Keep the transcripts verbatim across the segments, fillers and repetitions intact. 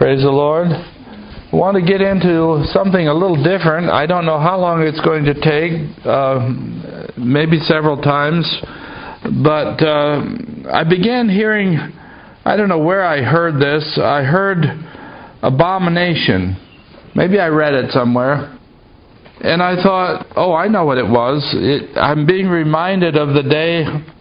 Praise the Lord. I want to get into something a little different. I don't know how long it's going to take, uh, maybe several times. But uh, I began hearing, I don't know where I heard this, I heard abomination. Maybe I read it somewhere. And I thought, oh, I know what it was. It, I'm being reminded of the day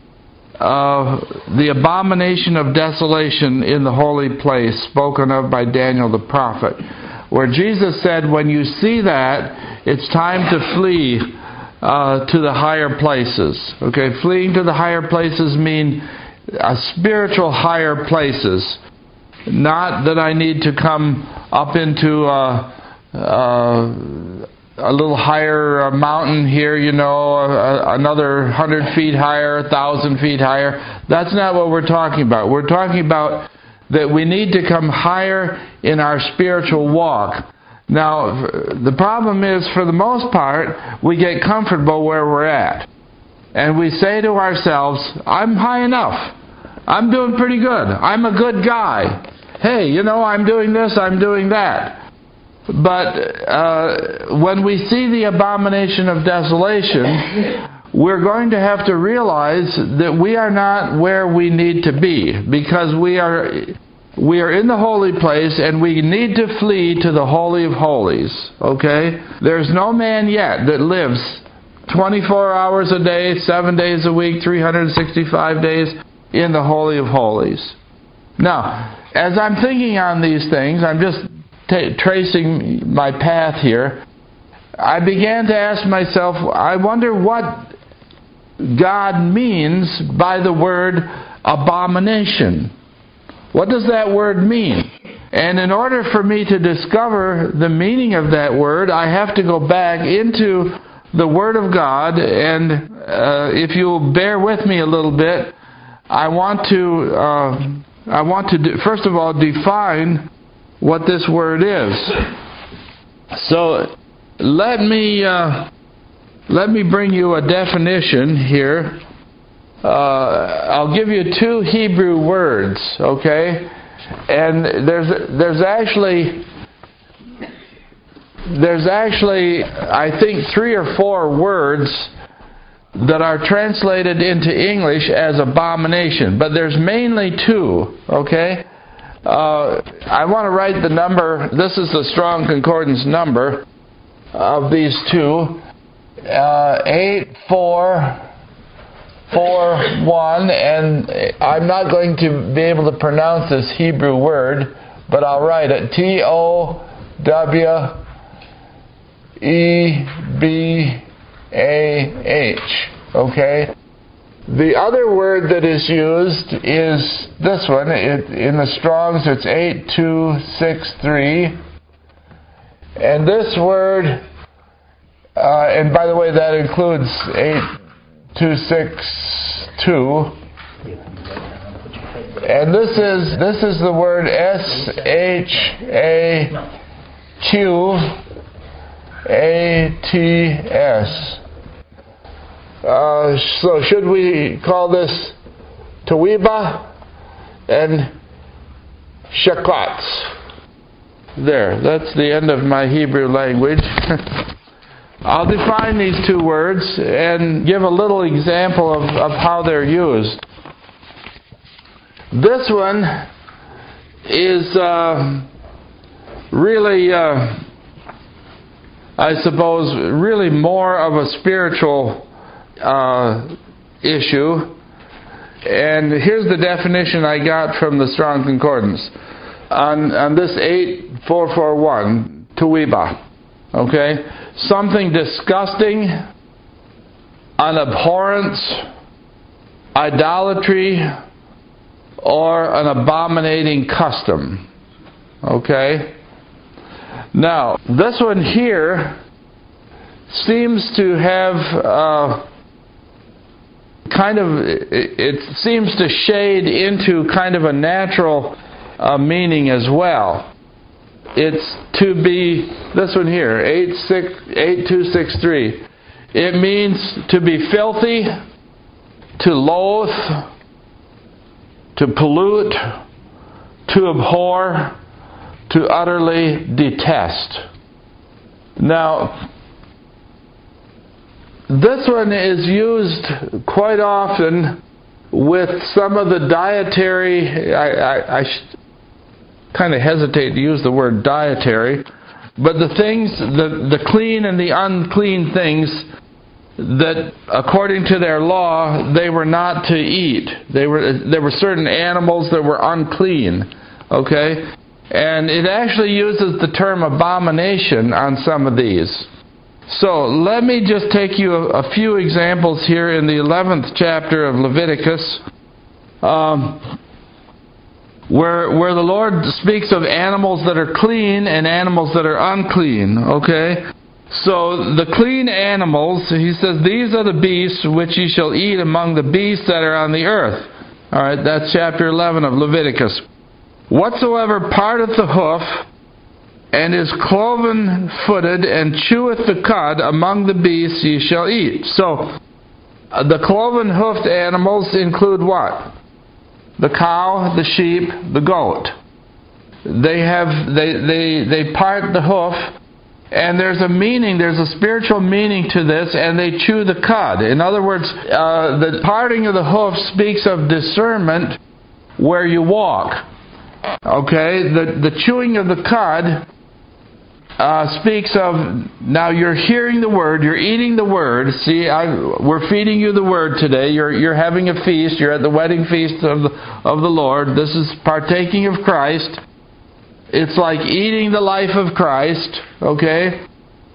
of the abomination of desolation in the holy place spoken of by Daniel the prophet, where Jesus said, when you see that, it's time to flee uh, to the higher places. Okay, fleeing to the higher places mean uh, spiritual higher places. Not that I need to come up into uh, uh, a little higher mountain here, you know, uh, another hundred feet higher, a thousand feet higher. That's not what we're talking about. We're talking about that we need to come higher in our spiritual walk. Now, the problem is, for the most part, we get comfortable where we're at. And we say to ourselves, I'm high enough. I'm doing pretty good. I'm a good guy. Hey, you know, I'm doing this, I'm doing that. But uh, when we see the abomination of desolation, we're going to have to realize that we are not where we need to be, because we are we are in the holy place and we need to flee to the Holy of Holies. Okay? There's no man yet that lives twenty-four hours a day, seven days a week, three hundred sixty-five days in the Holy of Holies. Now, as I'm thinking on these things, I'm just T- tracing my path here, I began to ask myself, I wonder what God means by the word abomination. What does that word mean? And in order for me to discover the meaning of that word, I have to go back into the Word of God, and uh, if you'll bear with me a little bit, I want to, uh, I want to do, first of all, define what this word is. So let me uh, let me bring you a definition here. Uh, I'll give you two Hebrew words, okay? And there's there's actually there's actually I think three or four words that are translated into English as abomination, but there's mainly two, okay? Uh, I want to write the number. This is the Strong Concordance number of these two. Uh, eight four four one, and I'm not going to be able to pronounce this Hebrew word, but I'll write it. T O W E B A H. Okay? The other word that is used is this one. It, in the Strongs, it's eight two six three. And this word, uh, and by the way, that includes eight two six two. And this is this is the word S H A Q A T S. Uh, so should we call this Taweba and Shaklatz? There, that's the end of my Hebrew language. I'll define these two words and give a little example of, of how they're used. This one is uh, really, uh, I suppose, really more of a spiritual Uh, issue. And here's the definition I got from the Strong Concordance on, on this eight four four one, Taweba. Okay? Something disgusting, an abhorrence, idolatry, or an abominating custom. Okay? Now, this one here seems to have uh, kind of, it seems to shade into kind of a natural uh, meaning as well. It's to be, this one here, eight two six three. It means to be filthy, to loathe, to pollute, to abhor, to utterly detest. Now, this one is used quite often with some of the dietary, I, I, I kind of hesitate to use the word dietary, but the things, the, the clean and the unclean things that according to their law they were not to eat. They were, there were certain animals that were unclean. Okay? And it actually uses the term abomination on some of these. So let me just take you a, a few examples here in the eleventh chapter of Leviticus, um, where where the Lord speaks of animals that are clean and animals that are unclean. Okay? So the clean animals, he says, these are the beasts which ye shall eat among the beasts that are on the earth. Alright, that's chapter eleven of Leviticus. Whatsoever parteth the hoof, and is cloven-footed, and cheweth the cud, among the beasts ye shall eat. So, uh, the cloven-hoofed animals include what? The cow, the sheep, the goat. They have, they, they, they part the hoof, and there's a meaning, there's a spiritual meaning to this, and they chew the cud. In other words, uh, the parting of the hoof speaks of discernment where you walk. Okay, the, the chewing of the cud uh, speaks of, now you're hearing the Word, you're eating the Word. See, I, we're feeding you the Word today. You're, you're having a feast. You're at the wedding feast of the, of the Lord. This is partaking of Christ. It's like eating the life of Christ, okay?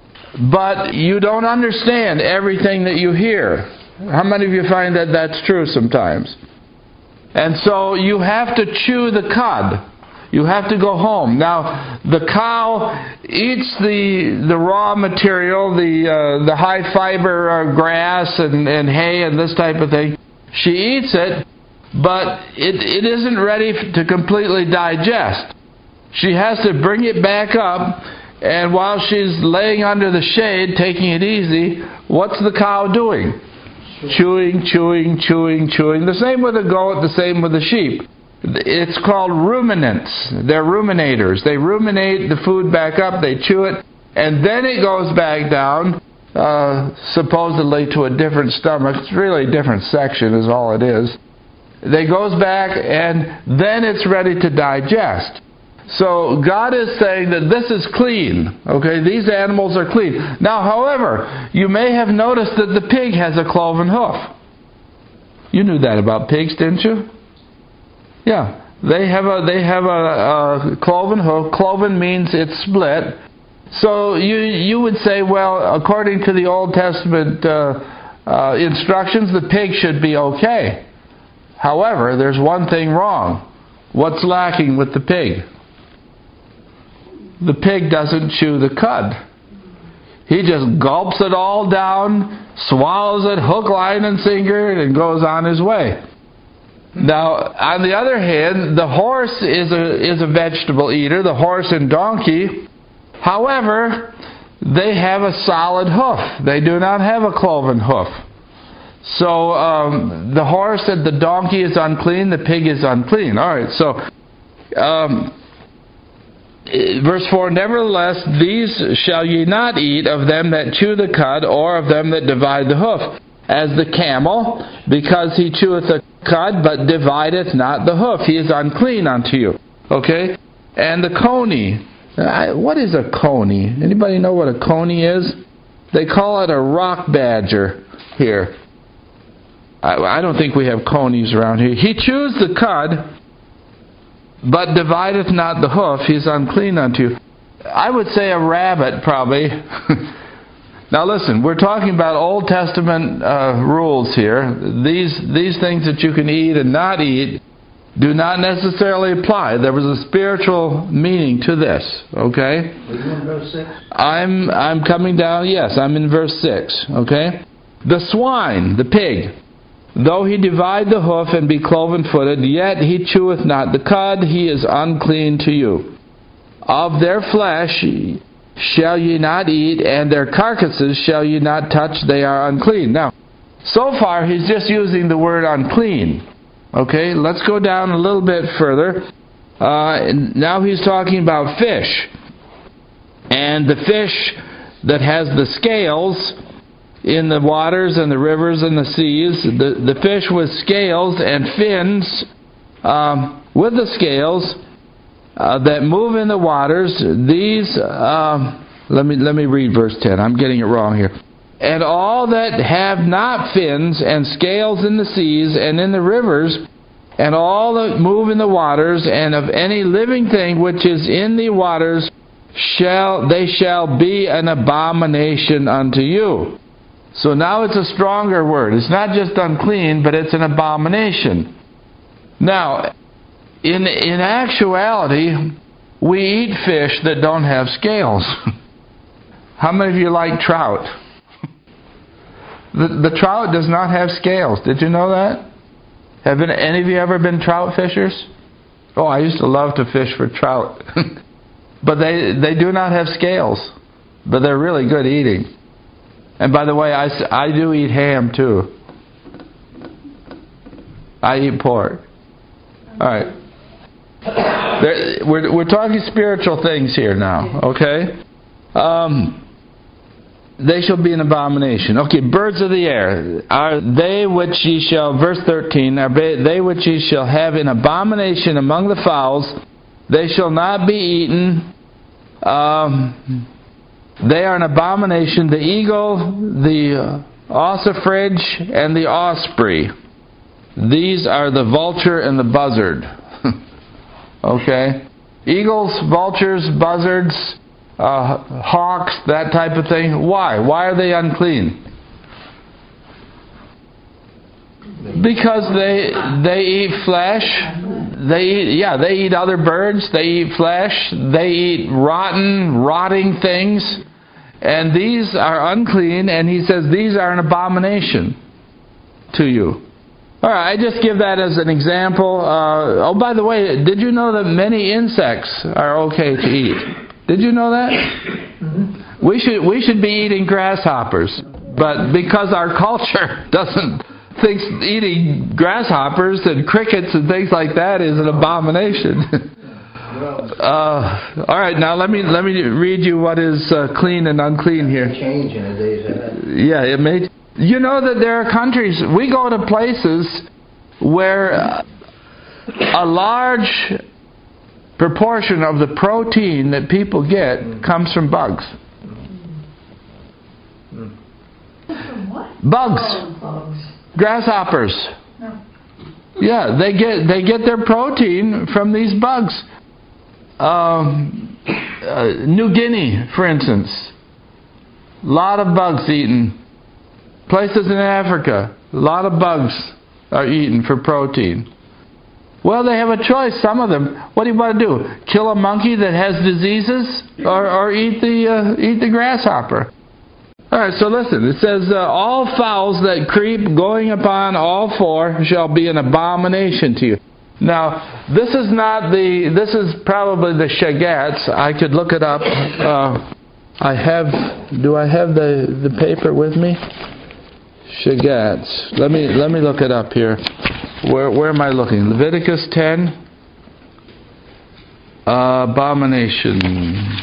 But you don't understand everything that you hear. How many of you find that that's true sometimes? And so you have to chew the cud. You have to go home. Now, the cow eats the the raw material, the uh, the high fiber uh, grass and, and hay and this type of thing. She eats it, but it, it isn't ready to completely digest. She has to bring it back up, and while she's laying under the shade, taking it easy, what's the cow doing? Chewing, chewing, chewing, chewing. The same with the goat, the same with the sheep. It's called ruminants. They're ruminators. They ruminate the food back up, they chew it, and then it goes back down, uh, supposedly to a different stomach. It's really a different section is all it is. It goes back, and then it's ready to digest. So God is saying that this is clean. Okay, these animals are clean. Now, however, you may have noticed that the pig has a cloven hoof. You knew that about pigs, didn't you? Yeah, they have a they have a, a cloven hoof. Cloven means it's split. So you you would say, well, according to the Old Testament uh, uh, instructions, the pig should be okay. However, there's one thing wrong. What's lacking with the pig? The pig doesn't chew the cud. He just gulps it all down, swallows it hook, line, and sinker, and goes on his way. Now, on the other hand, the horse is a is a vegetable eater, the horse and donkey. However, they have a solid hoof. They do not have a cloven hoof. So um, the horse and the donkey is unclean, the pig is unclean. All right, so um, verse four, nevertheless, these shall ye not eat of them that chew the cud, or of them that divide the hoof, as the camel, because he cheweth the cud, but divideth not the hoof. He is unclean unto you. Okay? And the coney. I, what is a coney? Anybody know what a coney is? They call it a rock badger here. I, I don't think we have conies around here. He chews the cud, but divideth not the hoof. He is unclean unto you. I would say a rabbit, probably. Now listen, we're talking about Old Testament uh, rules here. These these things that you can eat and not eat do not necessarily apply. There was a spiritual meaning to this. Okay? Are you in verse six? I'm I'm coming down. Yes, I'm in verse six. Okay? The swine, the pig, though he divide the hoof and be cloven-footed, yet he cheweth not the cud. He is unclean to you. Of their flesh shall ye not eat, and their carcasses shall ye not touch, they are unclean. Now, so far he's just using the word unclean. Okay, let's go down a little bit further. Uh, and now he's talking about fish. And the fish that has the scales in the waters and the rivers and the seas, the, the fish with scales and fins um, with the scales uh, that move in the waters, these, um, let me let me read verse ten. I'm getting it wrong here. And all that have not fins and scales in the seas and in the rivers, and all that move in the waters, and of any living thing which is in the waters, shall they shall be an abomination unto you. So now it's a stronger word. It's not just unclean, but it's an abomination. Now, in in actuality, we eat fish that don't have scales. How many of you like trout? The, the trout does not have scales. Did you know that? Have any of you ever been trout fishers? Oh, I used to love to fish for trout. But they, they do not have scales. But they're really good eating. And by the way, I, I do eat ham too. I eat pork. Alright. We're, we're talking spiritual things here now, okay? Um, they shall be an abomination. Okay, birds of the air. Are they which ye shall, verse thirteen, are they which ye shall have in abomination among the fowls, they shall not be eaten. Um, they are an abomination, the eagle, the ossifrage, and the osprey. These are the vulture and the buzzard. Okay? Eagles, vultures, buzzards, uh, hawks, that type of thing. Why? Why are they unclean? Because they they eat flesh. They eat, yeah, they eat other birds. They eat flesh. They eat rotten, rotting things. And these are unclean, and he says these are an abomination to you. All right, I just give that as an example. Uh, oh, by the way, did you know that many insects are okay to eat? Did you know that? Mm-hmm. We should we should be eating grasshoppers, but because our culture doesn't thinks eating grasshoppers and crickets and things like that is an abomination. uh, all right, now let me let me read you what is uh, clean and unclean here. Change in a day's ahead. Yeah, it may. You know that there are countries, we go to places where a large proportion of the protein that people get comes from bugs. From what? Bugs. Oh, bugs. Grasshoppers. No. Yeah, they get they get their protein from these bugs. Um, uh, New Guinea, for instance, a lot of bugs eaten. Places in Africa, a lot of bugs are eaten for protein. Well, they have a choice. Some of them. What do you want to do? Kill a monkey that has diseases, or or eat the uh, eat the grasshopper? All right, so listen. It says, uh, all fowls that creep going upon all four shall be an abomination to you. Now, this is not the, this is probably the shagats. I could look it up. Uh, I have, do I have the, the paper with me? Shagats. Let me, let me look it up here. Where, where am I looking? Leviticus ten? Uh, abomination.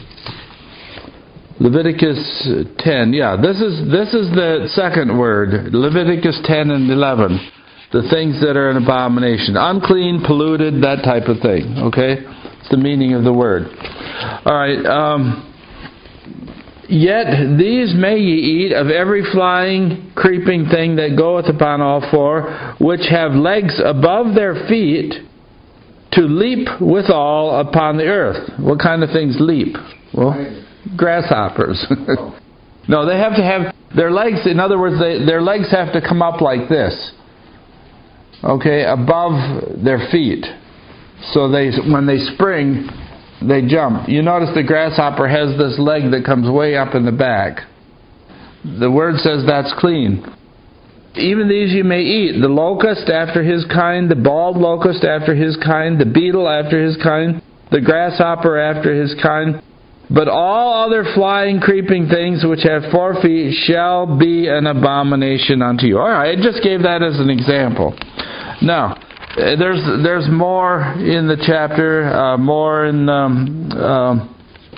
Leviticus ten, yeah, this is this is the second word. Leviticus ten and eleven, the things that are an abomination, unclean, polluted, that type of thing. Okay, it's the meaning of the word. All right. Um, Yet these may ye eat of every flying, creeping thing that goeth upon all four, which have legs above their feet, to leap withal upon the earth. What kind of things leap? Well, grasshoppers. No, they have to have their legs, in other words, they, their legs have to come up like this. Okay, above their feet. So they, when they spring, they jump. You notice the grasshopper has this leg that comes way up in the back. The word says that's clean. Even these you may eat. The locust after his kind, the bald locust after his kind, the beetle after his kind, the grasshopper after his kind. But all other flying, creeping things which have four feet shall be an abomination unto you. All right, I just gave that as an example. Now, there's there's more in the chapter, uh, more in um, um,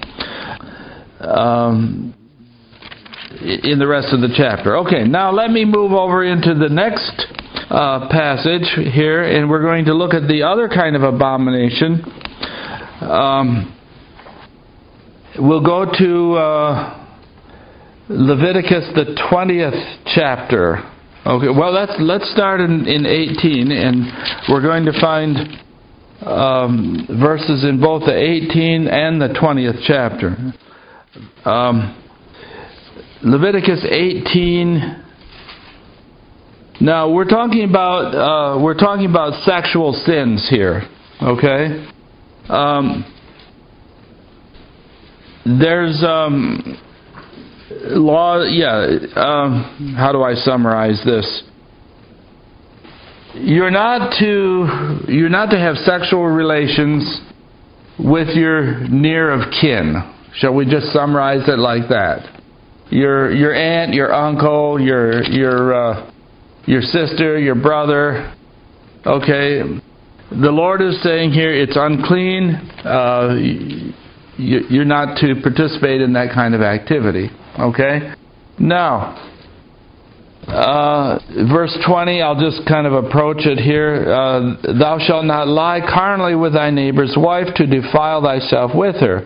um, in the rest of the chapter. Okay, now let me move over into the next uh, passage here, and we're going to look at the other kind of abomination. Um, we'll go to uh, Leviticus, the twentieth chapter. Okay, well, let's let's start in, in eighteen, and we're going to find um, verses in both the eighteenth and the twentieth chapter. Um, Leviticus eighteen. Now we're talking about uh, we're talking about sexual sins here. Okay, um, there's. Um, Law, yeah. Um, how do I summarize this? You're not to you're not to have sexual relations with your near of kin. Shall we just summarize it like that? Your your aunt, your uncle, your your uh, your sister, your brother. Okay. The Lord is saying here it's unclean. Uh, you're not to participate in that kind of activity. Okay? Now, uh, verse twenty, I'll just kind of approach it here. Uh, Thou shalt not lie carnally with thy neighbor's wife to defile thyself with her.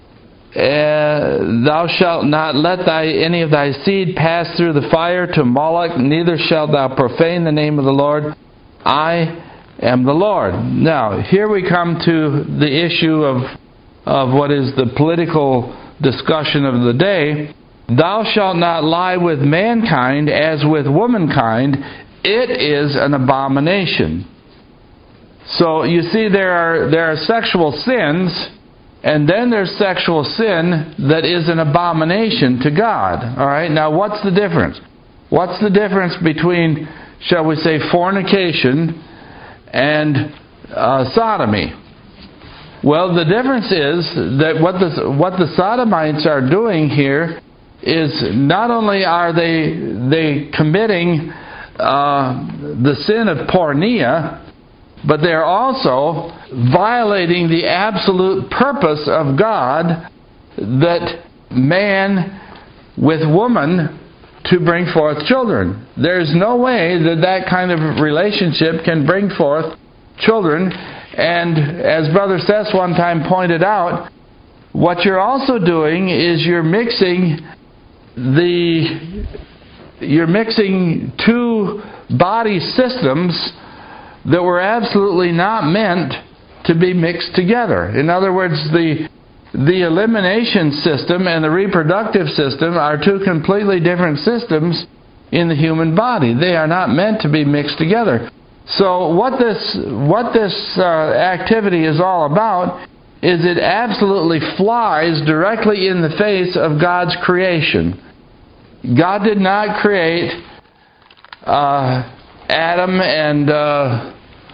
Uh, thou shalt not let thy any of thy seed pass through the fire to Moloch, neither shalt thou profane the name of the Lord. I am the Lord. Now, here we come to the issue of, of what is the political discussion of the day. Thou shalt not lie with mankind as with womankind. It is an abomination. So you see, there are there are sexual sins, and then there's sexual sin that is an abomination to God. All right. Now, what's the difference? What's the difference between, shall we say, fornication and uh, sodomy? Well, the difference is that what the what the sodomites are doing here is not only are they they committing uh, the sin of porneia, but they're also violating the absolute purpose of God, that man with woman to bring forth children. There's no way that that kind of relationship can bring forth children. And as Brother Seth one time pointed out, what you're also doing is you're mixing the you're mixing two body systems that were absolutely not meant to be mixed together. In other words, the the elimination system and the reproductive system are two completely different systems in the human body. They are not meant to be mixed together. So what this what this uh, activity is all about is it absolutely flies directly in the face of God's creation. God did not create uh, Adam and uh,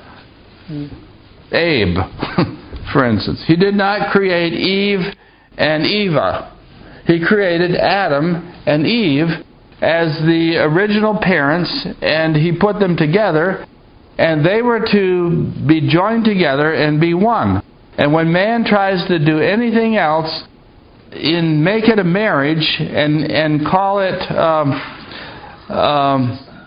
Abe, for instance. He did not create Eve and Eva. He created Adam and Eve as the original parents, and He put them together, and they were to be joined together and be one. And when man tries to do anything else, in make it a marriage and and call it um, um,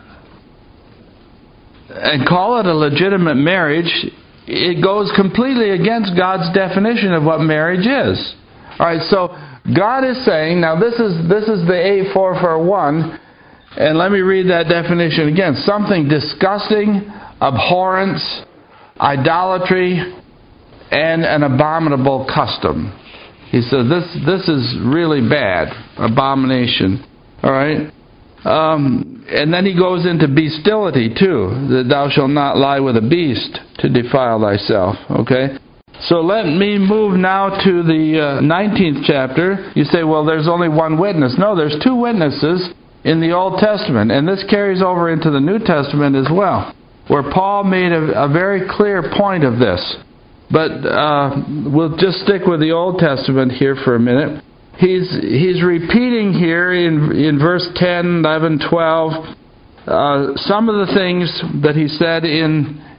and call it a legitimate marriage, it goes completely against God's definition of what marriage is. All right, so God is saying, now this is this is the eight four four one, and let me read that definition again. Something disgusting, abhorrence, idolatry, and an abominable custom. He says this this is really bad, abomination. All right, um, and then he goes into bestiality too. That thou shalt not lie with a beast to defile thyself. Okay, so let me move now to the uh, nineteenth chapter. You say, well, there's only one witness. No, there's two witnesses in the Old Testament, and this carries over into the New Testament as well, where Paul made a, a very clear point of this. But uh, we'll just stick with the Old Testament here for a minute. He's he's repeating here in in verse ten, eleven, twelve, uh, some of the things that he said in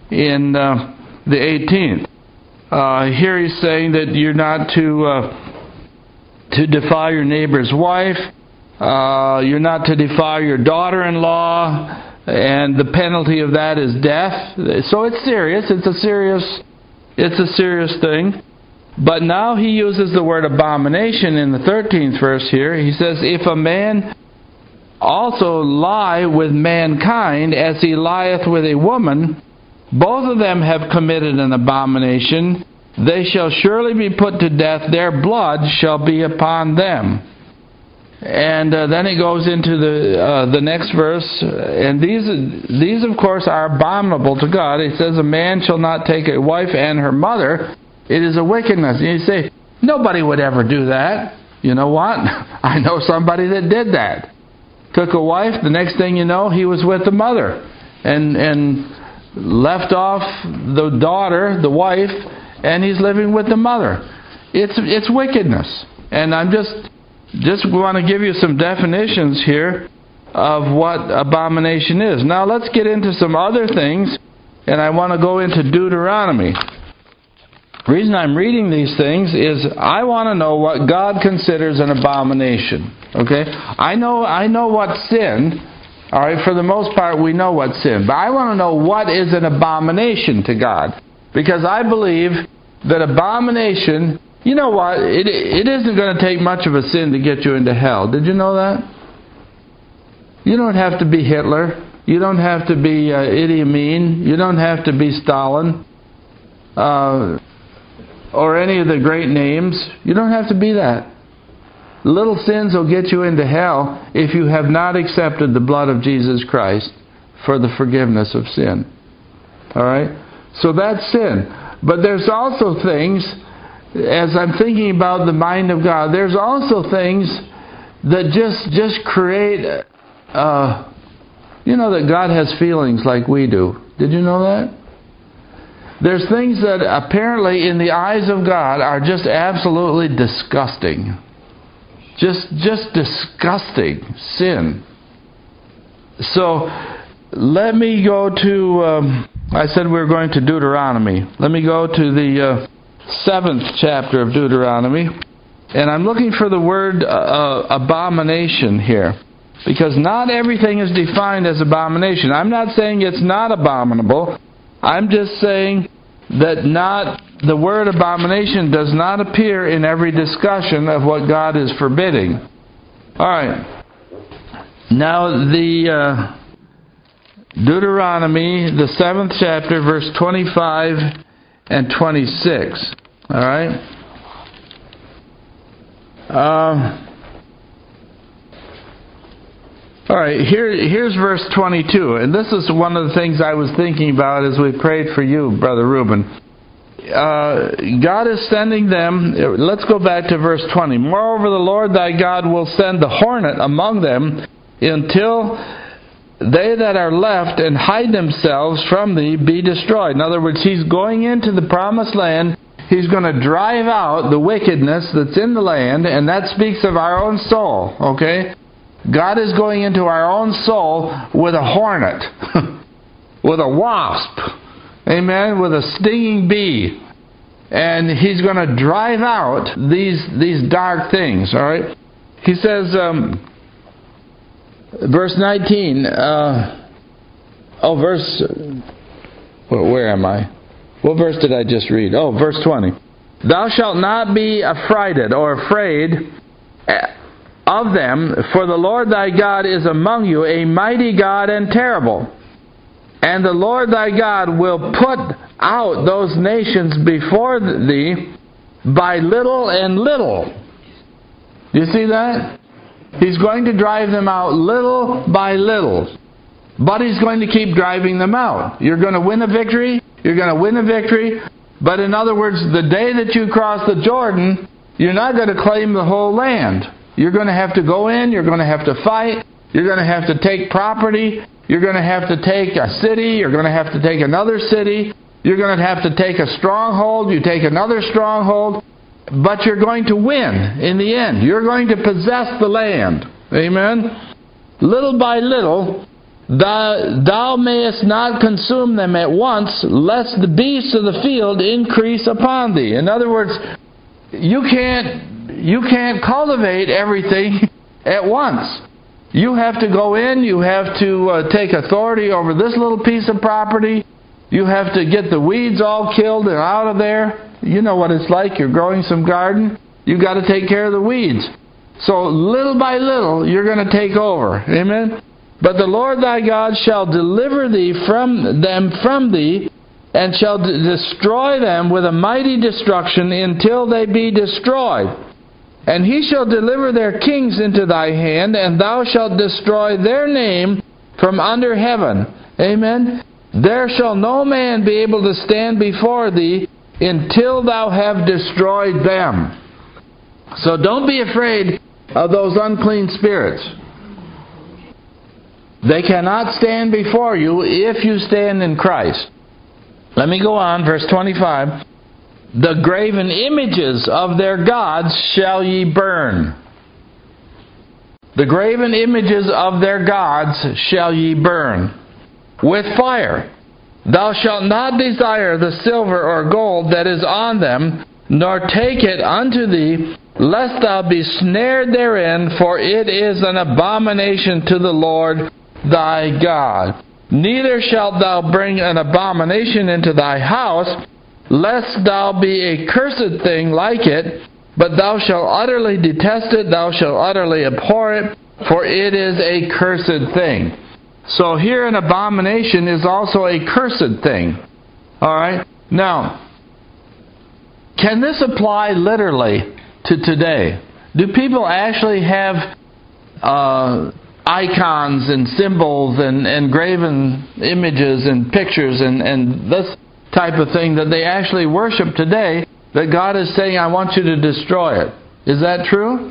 in uh, the eighteenth. Uh, here he's saying that you're not to uh, to defile your neighbor's wife. Uh, you're not to defile your daughter-in-law, and the penalty of that is death. So it's serious. It's a serious. It's a serious thing. But now he uses the word abomination in the thirteenth verse here. He says, if a man also lie with mankind as he lieth with a woman, both of them have committed an abomination. They shall surely be put to death. Their blood shall be upon them. And uh, then it goes into the uh, the next verse. And these, these, of course, are abominable to God. It says, a man shall not take a wife and her mother. It is a wickedness. And you say, nobody would ever do that. You know what? I know somebody that did that. Took a wife, the next thing you know, he was with the mother. And and left off the daughter, the wife, and he's living with the mother. It's it's wickedness. And I'm just just want to give you some definitions here of what abomination is. Now let's get into some other things, and I want to go into Deuteronomy. The reason I'm reading these things is I want to know what God considers an abomination. Okay? I know I know what sin. All right, for the most part we know what sin. But I want to know what is an abomination to God. Because I believe that abomination, you know what, it it isn't going to take much of a sin to get you into hell. Did you know that? You don't have to be Hitler. You don't have to be uh, Idi Amin. You don't have to be Stalin. Uh... or any of the great names. You don't have to be that. Little sins will get you into hell if you have not accepted the blood of Jesus Christ for the forgiveness of sin. Alright? So that's sin. But there's also things, as I'm thinking about the mind of God, there's also things that just, just create, uh, you know that God has feelings like we do. Did you know that? There's things that apparently in the eyes of God are just absolutely disgusting. Just just disgusting sin. So let me go to, um, I said we were going to Deuteronomy. Let me go to the uh, seventh chapter of Deuteronomy. And I'm looking for the word uh, abomination here. Because not everything is defined as abomination. I'm not saying it's not abominable. I'm just saying that not the word abomination does not appear in every discussion of what God is forbidding. All right. Now the uh, Deuteronomy, the seventh chapter, verse twenty-five and twenty-six. All right. Um. All right, here, here's verse twenty-two, and this is one of the things I was thinking about as we prayed for you, Brother Reuben. Uh, God is sending them, let's go back to verse twenty. Moreover, the Lord thy God will send the hornet among them until they that are left and hide themselves from thee be destroyed. In other words, He's going into the promised land. He's going to drive out the wickedness that's in the land, and that speaks of our own soul, okay? God is going into our own soul with a hornet, with a wasp, amen, with a stinging bee. And He's going to drive out these these dark things, all right? He says, um, verse nineteen, uh, oh, verse, well, where am I? What verse did I just read? Oh, verse twenty. Thou shalt not be affrighted or afraid of them, for the Lord thy God is among you, a mighty God and terrible. And the Lord thy God will put out those nations before thee by little and little. Do you see that? He's going to drive them out little by little. But He's going to keep driving them out. You're going to win a victory. You're going to win a victory. But in other words, the day that you cross the Jordan, you're not going to claim the whole land. You're going to have to go in, you're going to have to fight, you're going to have to take property, you're going to have to take a city, you're going to have to take another city, you're going to have to take a stronghold, you take another stronghold, but you're going to win in the end. You're going to possess the land. Amen? Little by little, thou, thou mayest not consume them at once, lest the beasts of the field increase upon thee. In other words, you can't, you can't cultivate everything at once. You have to go in, you have to uh, take authority over this little piece of property. You have to get the weeds all killed and out of there. You know what it's like. You're growing some garden. You've got to take care of the weeds. So little by little, you're going to take over. Amen? But the Lord thy God shall deliver thee from them from thee, and shall d- destroy them with a mighty destruction until they be destroyed. And he shall deliver their kings into thy hand, and thou shalt destroy their name from under heaven. Amen? There shall no man be able to stand before thee until thou have destroyed them. So don't be afraid of those unclean spirits. They cannot stand before you if you stand in Christ. Let me go on, verse twenty-five. The graven images of their gods shall ye burn. The graven images of their gods shall ye burn with fire. Thou shalt not desire the silver or gold that is on them, nor take it unto thee, lest thou be snared therein, for it is an abomination to the Lord thy God. Neither shalt thou bring an abomination into thy house, lest thou be a cursed thing like it, but thou shalt utterly detest it, thou shalt utterly abhor it, for it is a cursed thing. So here an abomination is also a cursed thing. Alright? Now, can this apply literally to today? Do people actually have uh, icons and symbols and, and graven images and pictures and, and this type of thing that they actually worship today, that God is saying, I want you to destroy it? Is that true?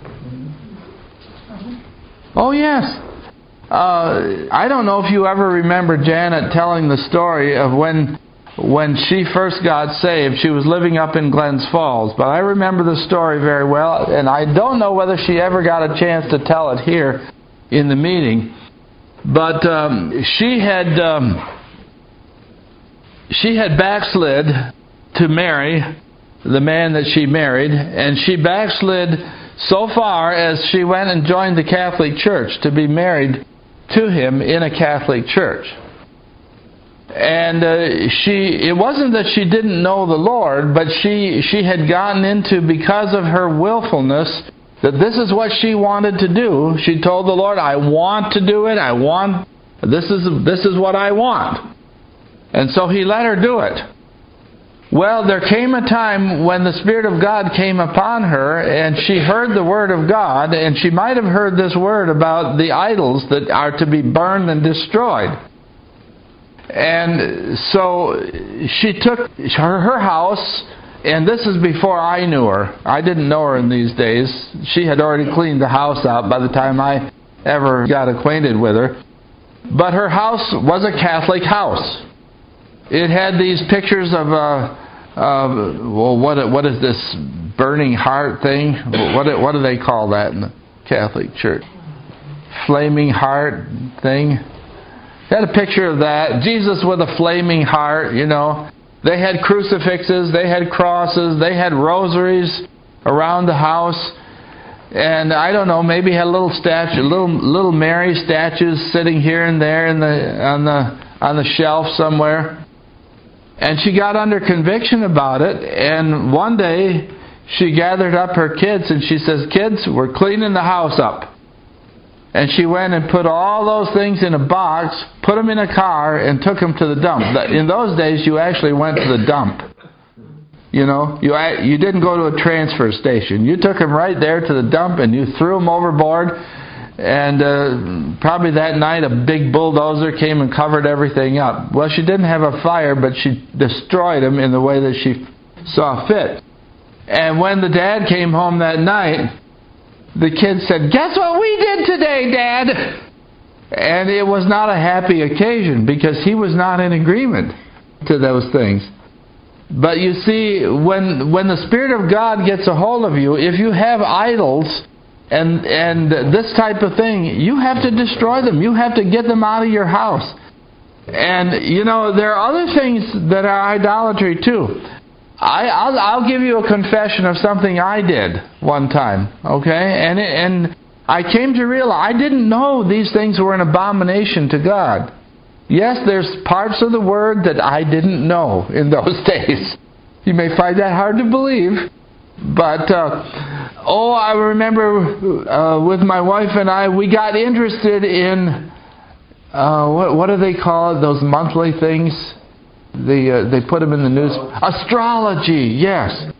Oh, yes. Uh, I don't know if you ever remember Janet telling the story of when when she first got saved. She was living up in Glens Falls, but I remember the story very well, and I don't know whether she ever got a chance to tell it here in the meeting. But um, she had um, she had backslid to marry the man that she married, and she backslid so far as she went and joined the Catholic Church to be married to him in a Catholic church. And uh, she, it wasn't that she didn't know the Lord, but she, she had gotten into, because of her willfulness, that this is what she wanted to do. She told the Lord, I want to do it, I want, this is, this is what I want. And so He let her do it. Well, there came a time when the Spirit of God came upon her, and she heard the Word of God, and she might have heard this word about the idols that are to be burned and destroyed. And so she took her, her house, and this is before I knew her. I didn't know her in these days. She had already cleaned the house out by the time I ever got acquainted with her. But her house was a Catholic house. It had these pictures of, uh, uh, well, what what is this burning heart thing? What what do they call that in the Catholic Church? Flaming heart thing. They had a picture of that. Jesus with a flaming heart, you know. They had crucifixes, they had crosses, they had rosaries around the house. And I don't know, maybe had a little statue, little little Mary statues sitting here and there in the on the on the shelf somewhere. And she got under conviction about it, and one day she gathered up her kids and she says, kids, we're cleaning the house up. And she went and put all those things in a box, put them in a car, and took them to the dump. In those days, you actually went to the dump. You know, you you didn't go to a transfer station. You took them right there to the dump and you threw them overboard. And uh, probably that night a big bulldozer came and covered everything up. Well, she didn't have a fire, but she destroyed them in the way that she saw fit. And when the dad came home that night, the kids said, guess what we did today, Dad? And it was not a happy occasion because he was not in agreement to those things. But you see, when when the Spirit of God gets a hold of you, if you have idols, and and this type of thing, you have to destroy them. You have to get them out of your house. And, you know, there are other things that are idolatry too. I, I'll, I'll give you a confession of something I did one time, okay? And, it, and I came to realize I didn't know these things were an abomination to God. Yes, there's parts of the Word that I didn't know in those days. You may find that hard to believe. But, uh, oh, I remember uh, with my wife and I, we got interested in, uh, what, what do they call it, those monthly things? The, uh, they put them in the news. Astrology, yes.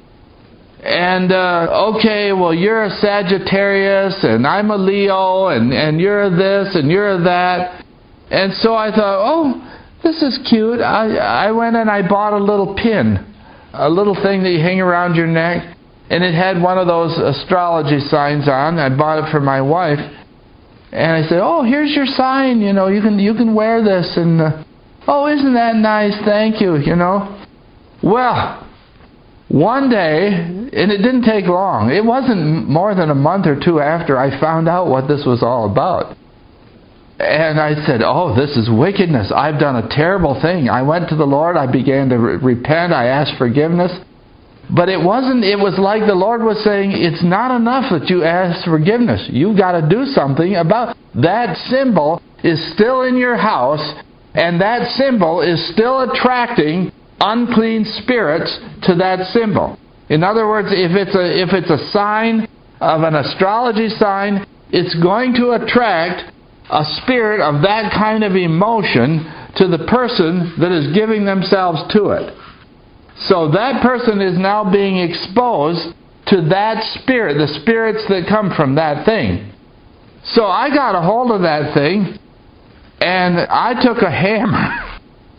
And, uh, okay, well, you're a Sagittarius, and I'm a Leo, and, and you're this, and you're that. And so I thought, oh, this is cute. I, I went and I bought a little pin, a little thing that you hang around your neck. And it had one of those astrology signs on. I bought it for my wife. And I said, oh, here's your sign. You know, you can you can wear this. And, uh, oh, isn't that nice? Thank you, you know. Well, one day, and it didn't take long. It wasn't more than a month or two after I found out what this was all about. And I said, oh, this is wickedness. I've done a terrible thing. I went to the Lord. I began to re- repent. I asked forgiveness. But it wasn't, it was like the Lord was saying, it's not enough that you ask forgiveness. You've got to do something about it. That symbol is still in your house, and that symbol is still attracting unclean spirits to that symbol. In other words, if it's a, if it's a sign of an astrology sign, it's going to attract a spirit of that kind of emotion to the person that is giving themselves to it. So that person is now being exposed to that spirit, the spirits that come from that thing. So I got a hold of that thing, and I took a hammer,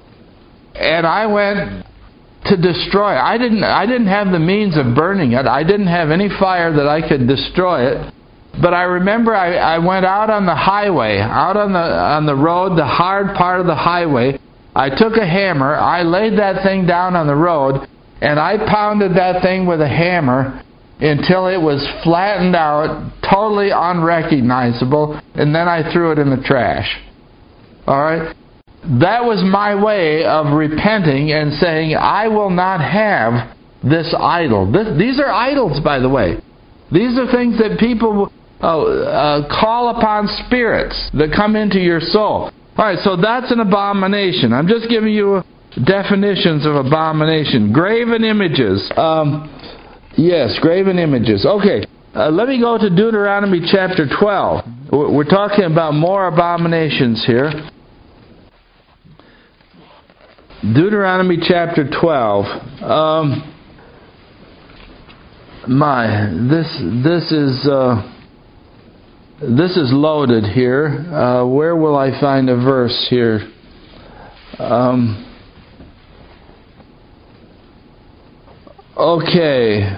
and I went to destroy it. I didn't, I didn't have the means of burning it. I didn't have any fire that I could destroy it. But I remember I, I went out on the highway, out on the on the road, the hard part of the highway. I took a hammer, I laid that thing down on the road, and I pounded that thing with a hammer until it was flattened out, totally unrecognizable, and then I threw it in the trash. Alright? That was my way of repenting and saying, I will not have this idol. This, these are idols, by the way. These are things that people uh, uh, call upon spirits that come into your soul. Alright, so that's an abomination. I'm just giving you definitions of abomination. Graven images. Um, yes, graven images. Okay, uh, let me go to Deuteronomy chapter twelve. We're talking about more abominations here. Deuteronomy chapter twelve. Um, my, this this is uh, this is loaded here. Uh, where will I find a verse here? Um, okay.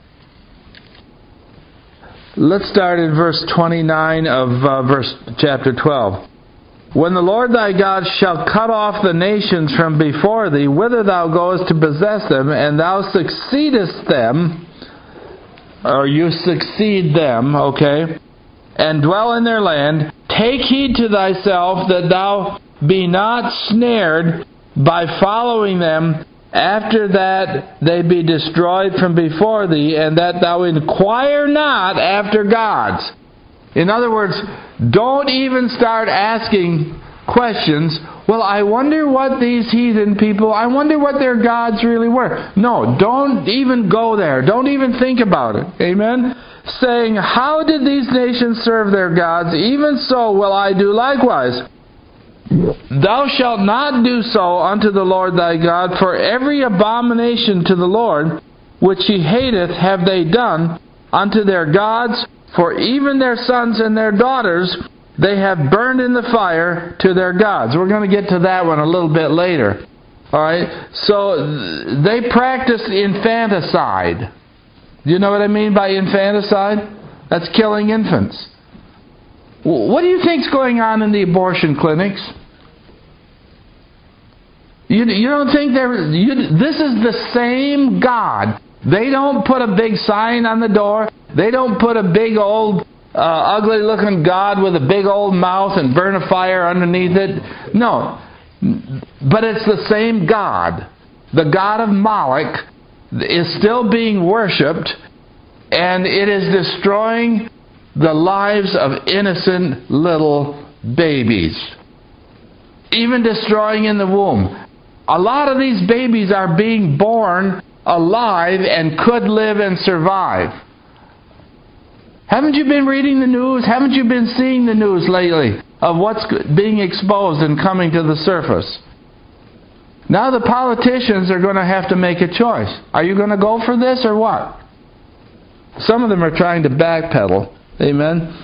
Let's start in verse twenty-nine of uh, verse chapter twelve. When the Lord thy God shall cut off the nations from before thee, whither thou goest to possess them, and thou succeedest them, or you succeed them, okay, and dwell in their land, take heed to thyself that thou be not snared by following them, after that they be destroyed from before thee, and that thou inquire not after gods. In other words, don't even start asking questions. Well, I wonder what these heathen people, I wonder what their gods really were. No, don't even go there. Don't even think about it. Amen? Saying, how did these nations serve their gods? Even so will I do likewise. Thou shalt not do so unto the Lord thy God, for every abomination to the Lord, which he hateth, have they done unto their gods, for even their sons and their daughters they have burned in the fire to their gods. We're going to get to that one a little bit later. Alright, so they practiced infanticide. Do you know what I mean by infanticide? That's killing infants. What do you think's going on in the abortion clinics? You, you don't think they're... You, this is the same God. They don't put a big sign on the door. They don't put a big old uh, ugly-looking god with a big old mouth and burn a fire underneath it. No. But it's the same God. The god of Moloch is still being worshipped, and it is destroying the lives of innocent little babies. Even destroying in the womb. A lot of these babies are being born alive and could live and survive. Haven't you been reading the news? Haven't you been seeing the news lately of what's being exposed and coming to the surface? Now the politicians are going to have to make a choice. Are you going to go for this or what? Some of them are trying to backpedal. Amen.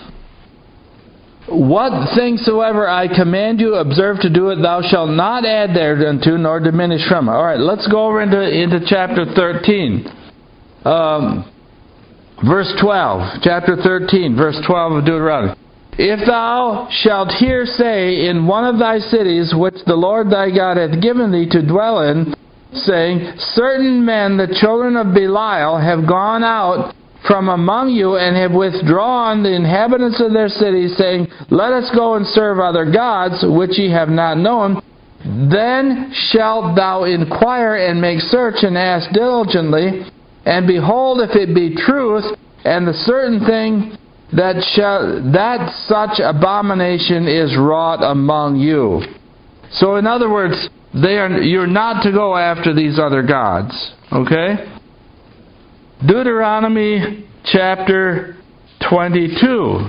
What things soever I command you, observe to do it. Thou shalt not add thereunto, nor diminish from it. All right, let's go over into, into chapter thirteen. Um, verse twelve. Chapter thirteen, verse twelve of Deuteronomy. If thou shalt hear say in one of thy cities, which the Lord thy God hath given thee to dwell in, saying, certain men, the children of Belial, have gone out from among you, and have withdrawn the inhabitants of their cities, saying, let us go and serve other gods, which ye have not known. Then shalt thou inquire and make search and ask diligently, and behold, if it be truth, and the certain thing that shall, that such abomination is wrought among you. So in other words, they are, you're not to go after these other gods. Okay? Deuteronomy chapter twenty-two.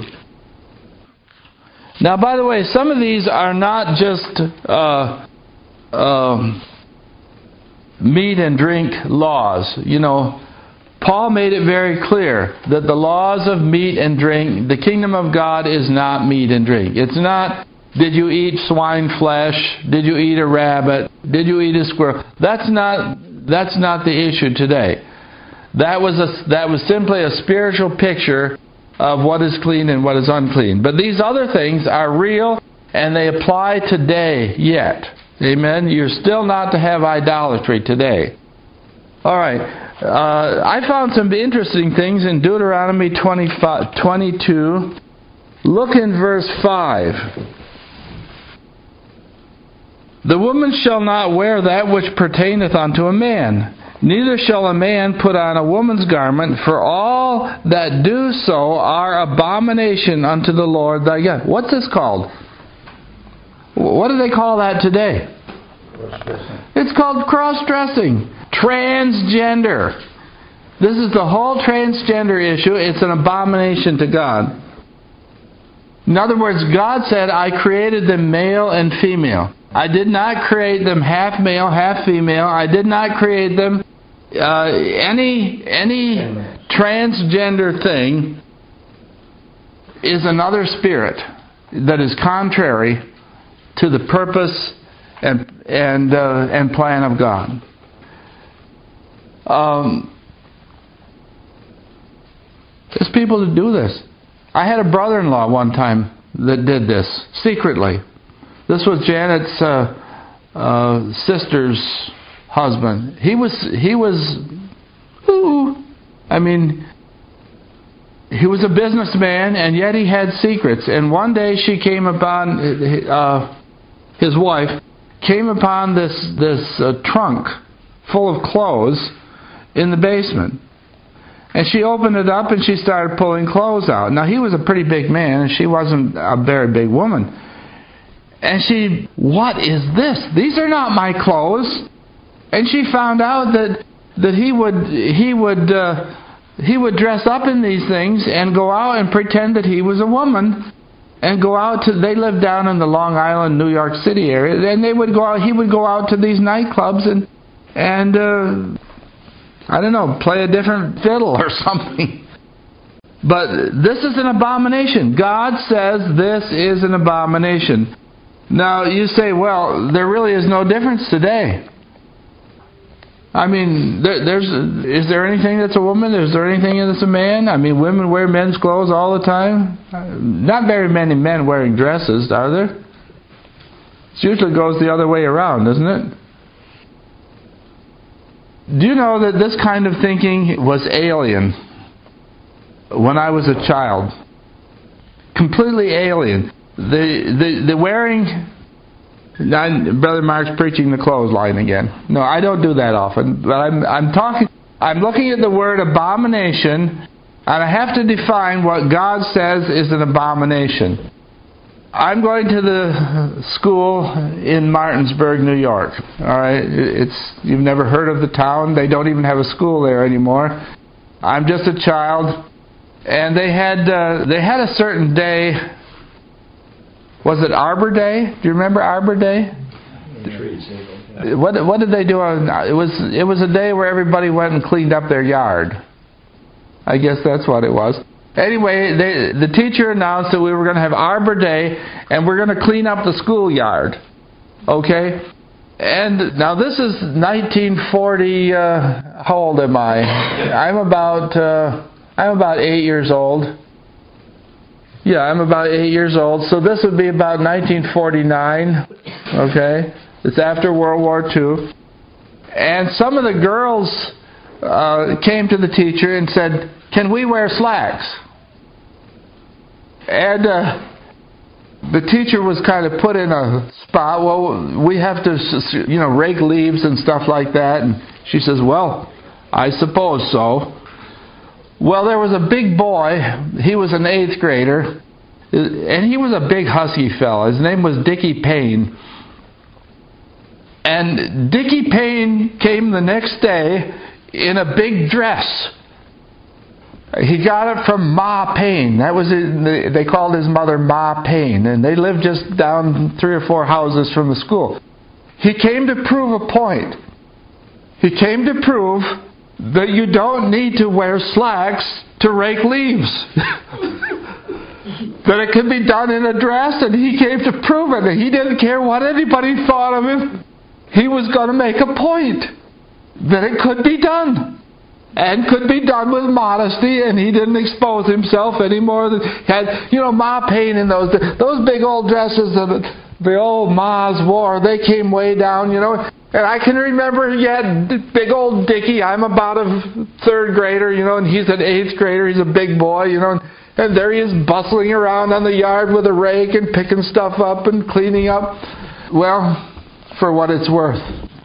Now, by the way, some of these are not just uh, um, meat and drink laws. You know, Paul made it very clear that the laws of meat and drink, the kingdom of God is not meat and drink. It's not, did you eat swine flesh? Did you eat a rabbit? Did you eat a squirrel? That's not, that's not the issue today. That was a, that was simply a spiritual picture of what is clean and what is unclean. But these other things are real and they apply today yet. Amen? You're still not to have idolatry today. All right. Uh, I found some interesting things in Deuteronomy twenty-five, twenty-two. Look in verse five. The woman shall not wear that which pertaineth unto a man, neither shall a man put on a woman's garment, for all that do so are abomination unto the Lord thy God. What's this called? What do they call that today? It's called cross-dressing. Transgender. This is the whole transgender issue. It's an abomination to God. In other words, God said, I created them male and female. I did not create them half male, half female. I did not create them uh, any any transgender thing is another spirit that is contrary to the purpose and and uh, and plan of God. Um, there's people that do this. I had a brother-in-law one time that did this secretly. This was Janet's uh, uh, sister's husband. He was he was, ooh, I mean, he was a businessman, and yet he had secrets. And one day she came upon uh, his wife came upon this this uh, trunk full of clothes in the basement. And she opened it up and she started pulling clothes out. Now he was a pretty big man and she wasn't a very big woman. And she, what is this? These are not my clothes. And she found out that that he would he would uh, he would dress up in these things and go out and pretend that he was a woman and go out to. They lived down in the Long Island, New York City area. And they would go out. He would go out to these nightclubs and and. Uh, I don't know, play a different fiddle or something. But this is an abomination. God says this is an abomination. Now you say, well, there really is no difference today. I mean, there, there's is there anything that's a woman? Is there anything that's a man? I mean, women wear men's clothes all the time. Not very many men wearing dresses, are there? It usually goes the other way around, doesn't it? Do you know that this kind of thinking was alien when I was a child? completely alien. The the the wearing. Now, Brother Mark's preaching the clothesline again. No, I don't do that often. But I'm I'm talking. I'm looking at the word abomination, and I have to define what God says is an abomination. I'm going to the school in Martinsburg, New York. All right, it's you've never heard of the town. They don't even have a school there anymore. I'm just a child, and they had uh, they had a certain day. Was it Arbor Day? Do you remember Arbor Day? What what did they do on it was it was a day where everybody went and cleaned up their yard. I guess that's what it was. Anyway, they, the teacher announced that we were going to have Arbor Day and we're going to clean up the schoolyard. Okay? And now this is nineteen forty. Uh, how old am I? I'm about uh, I'm about eight years old. Yeah, I'm about eight years old. So this would be about nineteen forty-nine. Okay? It's after World War Two. And some of the girls uh, came to the teacher and said, "Can we wear slacks?" And uh, the teacher was kind of put in a spot. Well, we have to, you know, rake leaves and stuff like that. And she says, "Well, I suppose so." Well, there was a big boy. He was an eighth grader. And he was a big husky fella. His name was Dickie Payne. And Dickie Payne came the next day in a big dress. He got it from Ma Payne. That was his, they called his mother Ma Payne. And they lived just down three or four houses from the school. He came to prove a point. He came to prove that you don't need to wear slacks to rake leaves. That it could be done in a dress, and he came to prove it. And he didn't care what anybody thought of him. He was going to make a point that it could be done. And could be done with modesty, and he didn't expose himself any more than had, you know, Ma Payne in those those big old dresses that the old Ma's wore. They came way down, you know. And I can remember yet big old Dickie. I'm about a third grader, you know, and he's an eighth grader. He's a big boy, you know. And there he is bustling around on the yard with a rake and picking stuff up and cleaning up. Well, for what it's worth.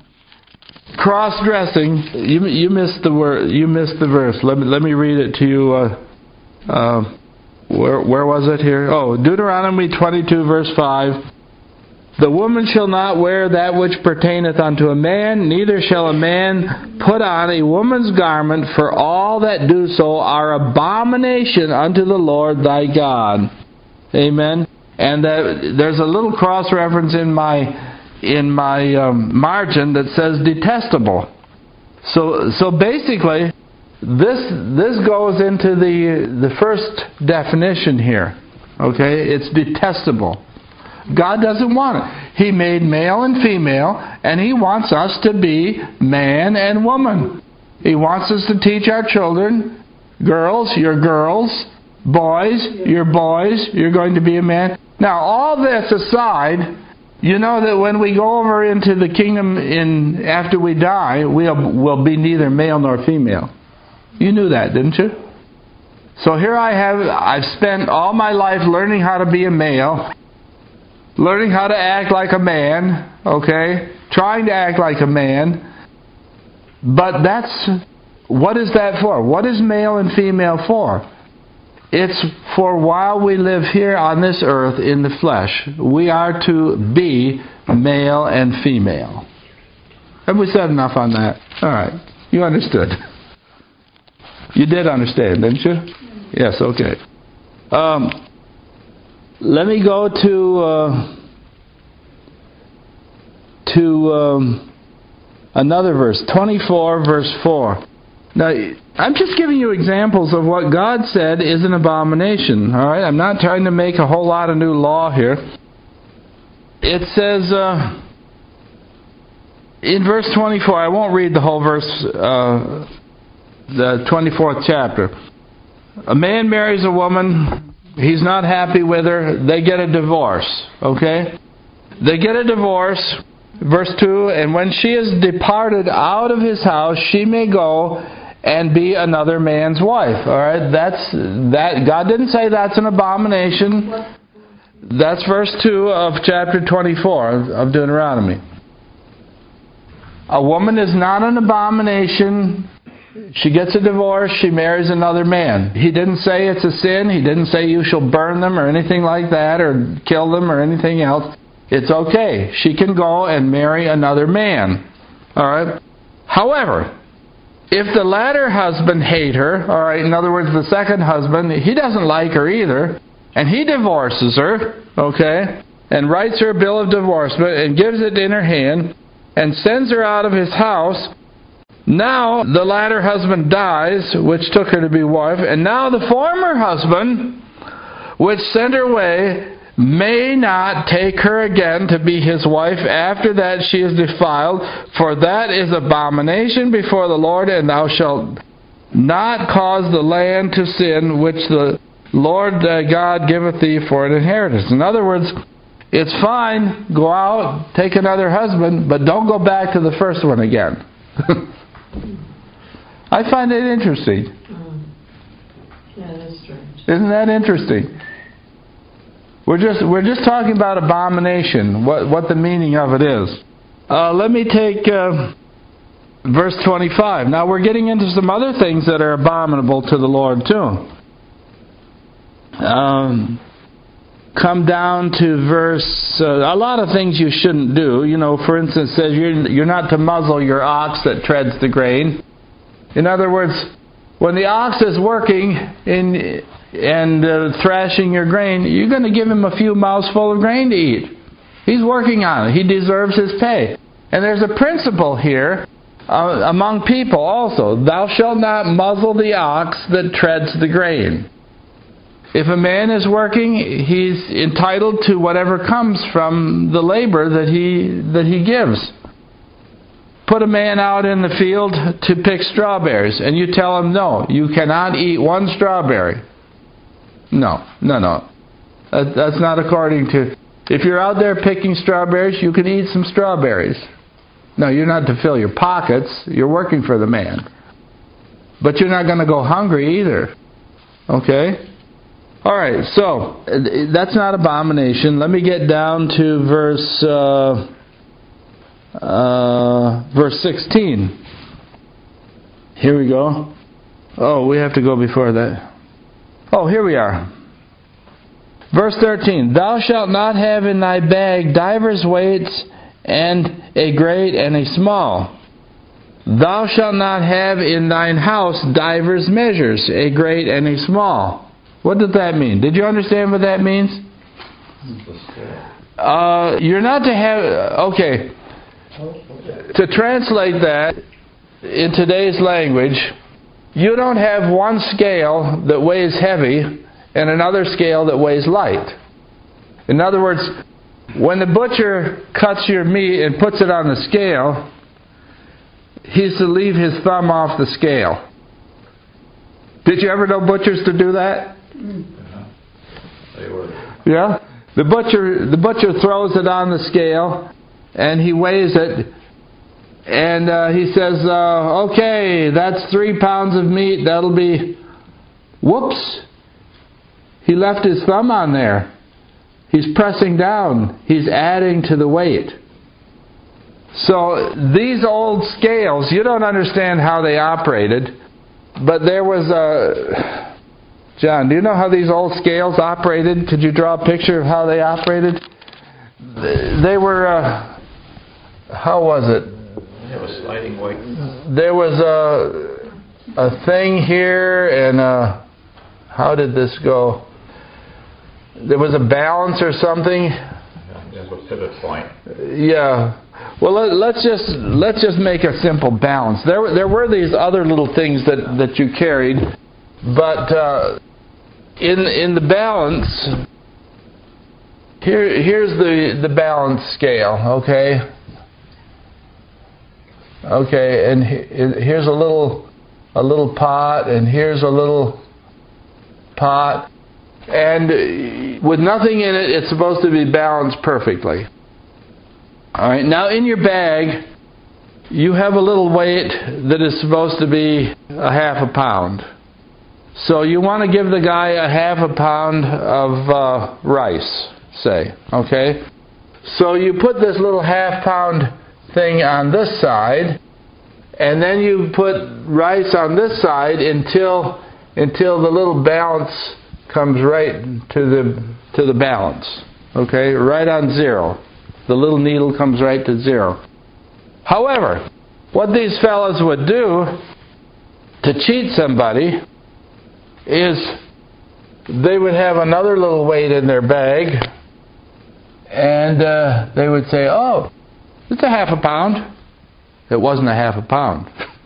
Cross-dressing. You you missed the word. You missed the verse. Let me let me read it to you. Uh, uh, where where was it here? Oh, Deuteronomy twenty-two, verse five. The woman shall not wear that which pertaineth unto a man, neither shall a man put on a woman's garment, for all that do so are abomination unto the Lord thy God. Amen. And uh, there's a little cross-reference in my in my um, margin that says detestable. So so basically, this this goes into the the first definition here. Okay, it's detestable. God doesn't want it. He made male and female, and He wants us to be man and woman. He wants us to teach our children, girls, you're girls, boys, you're boys, you're going to be a man. Now, all this aside, you know that when we go over into the kingdom in after we die, we'll, we'll be neither male nor female. You knew that, didn't you? So here I have, I've spent all my life learning how to be a male, learning how to act like a man, okay? Trying to act like a man. But that's, what is that for? What is male and female for? It's for while we live here on this earth in the flesh, we are to be male and female. Have we said enough on that? All right. You understood. You did understand, didn't you? Yes, okay. Um, let me go to uh, to um, another verse, twenty-four, verse four. Now, I'm just giving you examples of what God said is an abomination. All right, I'm not trying to make a whole lot of new law here. It says uh, in verse twenty-four. I won't read the whole verse, uh, the twenty-fourth chapter. A man marries a woman. He's not happy with her. They get a divorce. Okay? They get a divorce. Verse two, and when she is departed out of his house, she may go and be another man's wife. All right, that's that. God didn't say that's an abomination. That's verse two of chapter twenty-four of Deuteronomy. A woman is not an abomination. She gets a divorce, she marries another man. He didn't say it's a sin. He didn't say you shall burn them or anything like that, or kill them or anything else. It's okay. She can go and marry another man. All right. However, if the latter husband hate her, all right, in other words, the second husband, he doesn't like her either, and he divorces her, okay, and writes her a bill of divorcement and gives it in her hand and sends her out of his house, now the latter husband dies, which took her to be wife, and now the former husband, which sent her away, may not take her again to be his wife after that she is defiled, for that is abomination before the Lord, and thou shalt not cause the land to sin, which the Lord uh, God giveth thee for an inheritance. In other words, it's fine, go out, take another husband, but don't go back to the first one again. I find it interesting. Mm. Yeah, that's strange. Isn't that interesting? We're just we're just talking about abomination, what what the meaning of it is. Uh, let me take uh, verse twenty-five. Now we're getting into some other things that are abominable to the Lord too. Um, come down to verse. Uh, a lot of things you shouldn't do. You know, for instance, it says you're you're not to muzzle your ox that treads the grain. In other words, when the ox is working in and uh, thrashing your grain, you're going to give him a few mouthfuls of grain to eat. He's working on it. He deserves his pay. And there's a principle here uh, among people also. Thou shalt not muzzle the ox that treads the grain. If a man is working, he's entitled to whatever comes from the labor that he that he gives. Put a man out in the field to pick strawberries, and you tell him, no, you cannot eat one strawberry. No, no, no. That, that's not according to... If you're out there picking strawberries, you can eat some strawberries. No, you're not to fill your pockets. You're working for the man. But you're not going to go hungry either. Okay? All right, so that's not abomination. Let me get down to verse uh, uh, verse sixteen. Here we go. Oh, we have to go before that. Oh, here we are. Verse thirteen. Thou shalt not have in thy bag divers weights, and a great and a small. Thou shalt not have in thine house divers measures, a great and a small. What did that mean? Did you understand what that means? Uh, you're not to have... Okay. To translate that in today's language, you don't have one scale that weighs heavy and another scale that weighs light. In other words, when the butcher cuts your meat and puts it on the scale, he's to leave his thumb off the scale. Did you ever know butchers to do that? Yeah? The butcher the butcher throws it on the scale and he weighs it, and uh, he says, uh, okay, that's three pounds of meat, that'll be... Whoops! He left his thumb on there. He's pressing down. He's adding to the weight. So these old scales, you don't understand how they operated, but there was a... John, do you know how these old scales operated? Could you draw a picture of how they operated? They were, uh, how was it? It was sliding weight. There was a, a thing here, and uh, how did this go? There was a balance or something. That's a pivot point. Yeah. Well, let, let's just let's just make a simple balance. There were there were these other little things that, that you carried, but uh, in in the balance, here here's the the balance scale. Okay. Okay, and here's a little a little pot, and here's a little pot. And with nothing in it, it's supposed to be balanced perfectly. All right. Now in your bag, you have a little weight that is supposed to be a half a pound. So you want to give the guy a half a pound of uh, rice, say, okay? So you put this little half pound thing on this side, and then you put rice on this side until until the little balance comes right to the to the balance, okay? Right on zero. The little needle comes right to zero. However, what these fellows would do to cheat somebody is they would have another little weight in their bag, and uh, they would say, oh, it's a half a pound. It wasn't a half a pound.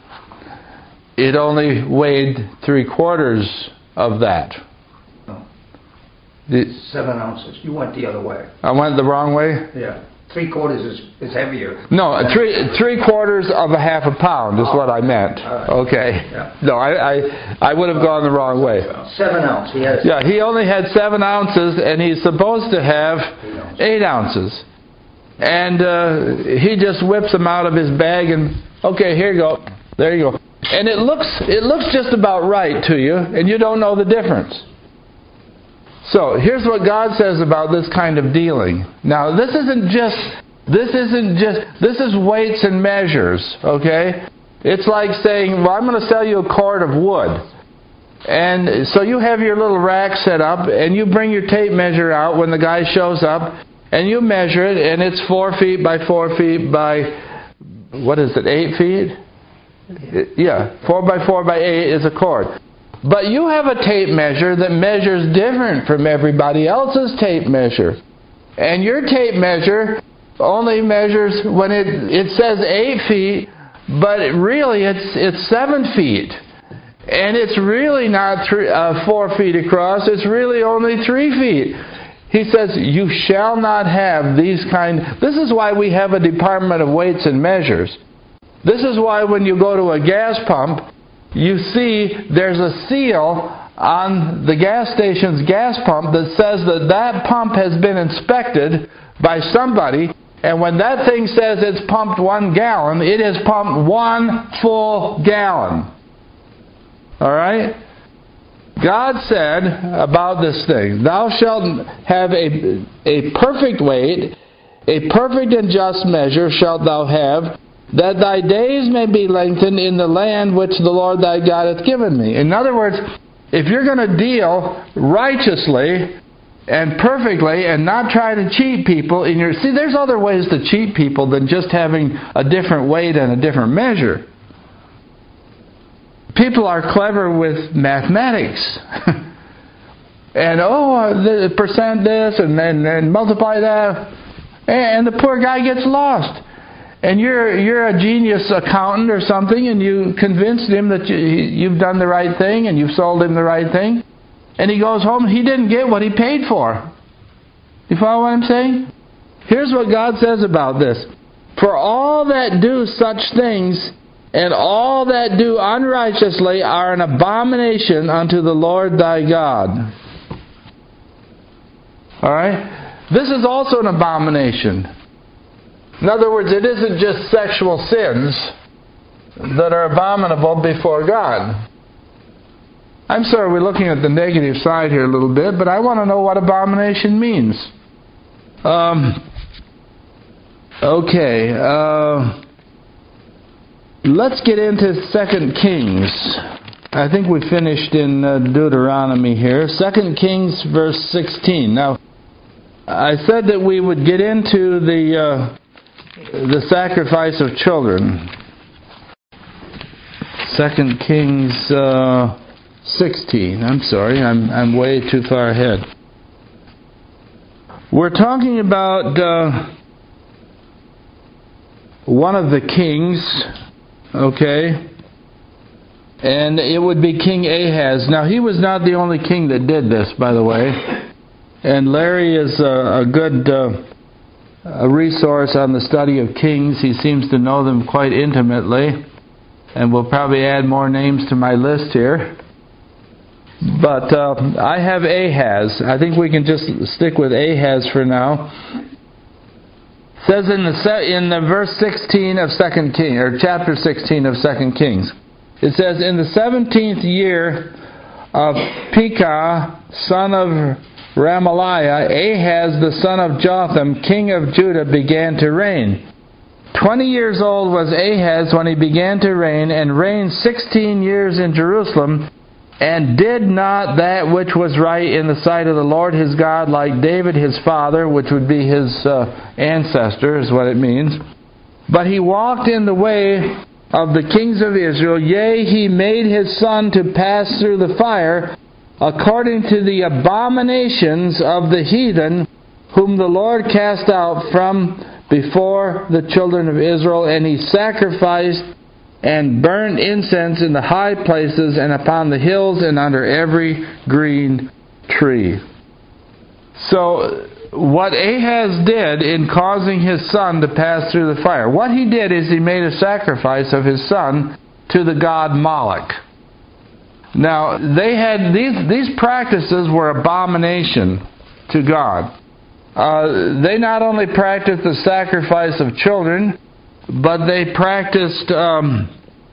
It only weighed three quarters of that. No. The, Seven ounces. You went the other way. I went the wrong way? Yeah. Three quarters is, is heavier. No, three three quarters of a half a pound is what I meant. Okay. Yeah. No, I, I I would have gone the wrong way. Seven ounces. He had Yeah, he only had seven ounces, and he's supposed to have eight ounces. And uh, he just whips them out of his bag, and okay, here you go. There you go. And it looks it looks just about right to you, and you don't know the difference. So here's what God says about this kind of dealing. Now this isn't just this isn't just this is weights and measures, okay? It's like saying, well, I'm going to sell you a cord of wood. And so you have your little rack set up, and you bring your tape measure out when the guy shows up, and you measure it, and it's four feet by four feet by, what is it, eight feet? Yeah, four by four by eight is a cord. But you have a tape measure that measures different from everybody else's tape measure. And your tape measure only measures when it it says eight feet, but it really it's it's seven feet. And it's really not three, uh, four feet across, it's really only three feet. He says, you shall not have these kind... This is why we have a Department of Weights and Measures. This is why when you go to a gas pump, you see there's a seal on the gas station's gas pump that says that that pump has been inspected by somebody, and when that thing says it's pumped one gallon, it has pumped one full gallon. Alright? God said about this thing, thou shalt have a, a perfect weight, a perfect and just measure shalt thou have, that thy days may be lengthened in the land which the Lord thy God hath given me. In other words, if you're going to deal righteously and perfectly and not try to cheat people in your... See, there's other ways to cheat people than just having a different weight and a different measure. People are clever with mathematics. And, oh, the percent this and then and multiply that. And the poor guy gets lost. And you're you're a genius accountant or something, and you convinced him that you, you've done the right thing and you've sold him the right thing. And he goes home, he didn't get what he paid for. You follow what I'm saying? Here's what God says about this. For all that do such things and all that do unrighteously are an abomination unto the Lord thy God. Alright? This is also an abomination. In other words, it isn't just sexual sins that are abominable before God. I'm sorry we're looking at the negative side here a little bit, but I want to know what abomination means. Um, okay, uh, let's get into Second Kings. I think we finished in uh, Deuteronomy here. Second Kings verse sixteen. Now, I said that we would get into the... Uh, the sacrifice of children. Second Kings uh, sixteen. I'm sorry, I'm I'm way too far ahead. We're talking about uh, one of the kings, okay, and it would be King Ahaz. Now, he was not the only king that did this, by the way, and Larry is a, a good... Uh, a resource on the study of kings. He seems to know them quite intimately, and we'll probably add more names to my list here. But uh, I have Ahaz. I think we can just stick with Ahaz for now. says in the se- in the verse sixteen of Second Kings, or chapter sixteen of Second Kings, it says, "In the seventeenth year of Pekah, son of Ramaliah, Ahaz the son of Jotham, king of Judah, began to reign. Twenty years old was Ahaz when he began to reign, and reigned sixteen years in Jerusalem, and did not that which was right in the sight of the Lord his God, like David his father," which would be his uh, ancestor, is what it means. "But he walked in the way of the kings of Israel, yea, he made his son to pass through the fire, according to the abominations of the heathen, whom the Lord cast out from before the children of Israel, and he sacrificed and burned incense in the high places and upon the hills and under every green tree." So, what Ahaz did in causing his son to pass through the fire, what he did is he made a sacrifice of his son to the god Moloch. Now, they had these these practices were abomination to God. Uh, they not only practiced the sacrifice of children, but they practiced um,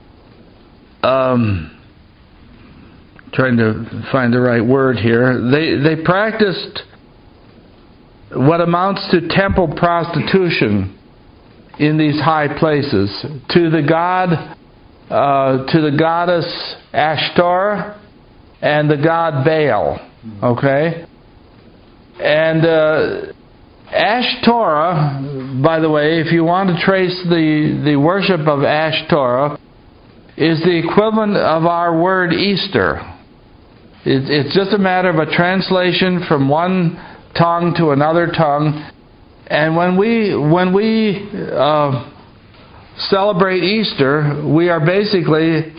um, trying to find the right word here. They they practiced what amounts to temple prostitution in these high places to the god, uh, to the goddess Ashtoreth and the god Baal. Okay, and uh, Ashtoreth, by the way, if you want to trace the the worship of Ashtoreth, is the equivalent of our word Easter. It, it's just a matter of a translation from one tongue to another tongue, and when we when we uh, celebrate Easter, we are basically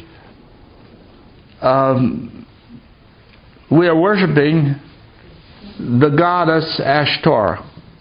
um, we are worshiping the goddess Ashtoreth.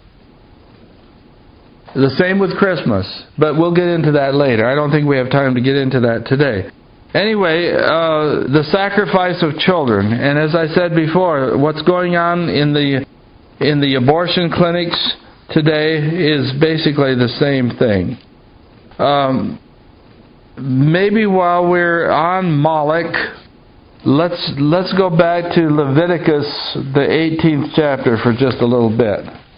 The same with Christmas, but we'll get into that later. I don't think we have time to get into that today. Anyway, uh, the sacrifice of children, and as I said before, what's going on in the in the abortion clinics today is basically the same thing. Um, maybe while we're on Moloch, let's let's go back to Leviticus, the eighteenth chapter, for just a little bit.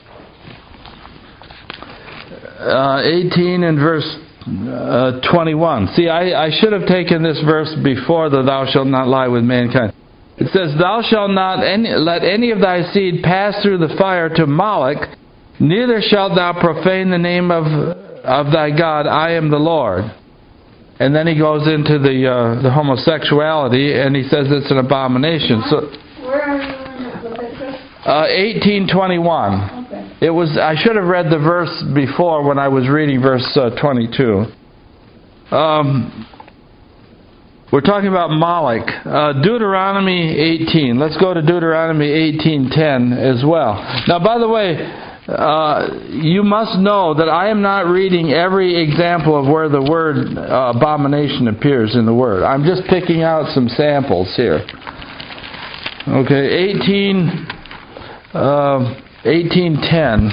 Uh, eighteen and verse uh, twenty-one. See, I, I should have taken this verse before the "Thou shalt not lie with mankind." It says, "Thou shalt not any, let any of thy seed pass through the fire to Moloch, neither shalt thou profane the name of of thy God. I am the Lord." And then he goes into the uh, the homosexuality, and he says it's an abomination. So, where are you in Leviticus? Uh, eighteen twenty-one. Okay. It was. I should have read the verse before when I was reading verse uh, twenty-two. Um, we're talking about Moloch. Uh, Deuteronomy eighteen. Let's go to Deuteronomy eighteen ten as well. Now, by the way, uh, you must know that I am not reading every example of where the word uh, abomination appears in the Word. I'm just picking out some samples here. Okay, eighteen. Uh, eighteen ten.